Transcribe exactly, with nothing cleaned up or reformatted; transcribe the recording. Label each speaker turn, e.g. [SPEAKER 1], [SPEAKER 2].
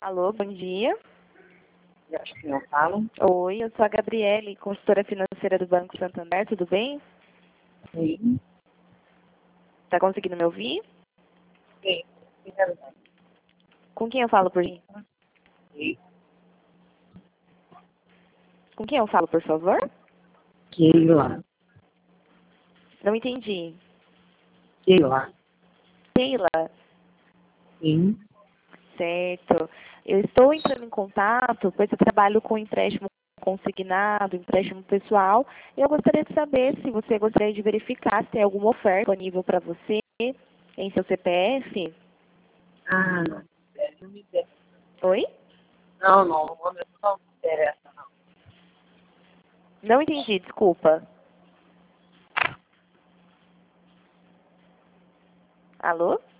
[SPEAKER 1] Alô, bom dia.
[SPEAKER 2] Eu acho que eu falo.
[SPEAKER 1] Oi, eu sou a Gabriele, consultora financeira do Banco Santander, tudo bem?
[SPEAKER 2] Sim.
[SPEAKER 1] Tá conseguindo me ouvir?
[SPEAKER 2] Sim. Sim, verdade.
[SPEAKER 1] Com quem eu falo por
[SPEAKER 2] Sim.
[SPEAKER 1] Com quem eu falo, por favor?
[SPEAKER 2] Keila.
[SPEAKER 1] Não entendi.
[SPEAKER 2] Keila.
[SPEAKER 1] Keila,
[SPEAKER 2] Sim.
[SPEAKER 1] certo. Eu estou entrando em contato, pois eu trabalho com empréstimo consignado, empréstimo pessoal. Eu gostaria de saber se você gostaria de verificar se tem alguma oferta disponível para você em seu C P F.
[SPEAKER 2] Ah, não. Não me interessa.
[SPEAKER 1] Oi?
[SPEAKER 2] Não, não. Não me não me interessa, não.
[SPEAKER 1] Não entendi, desculpa. Alô?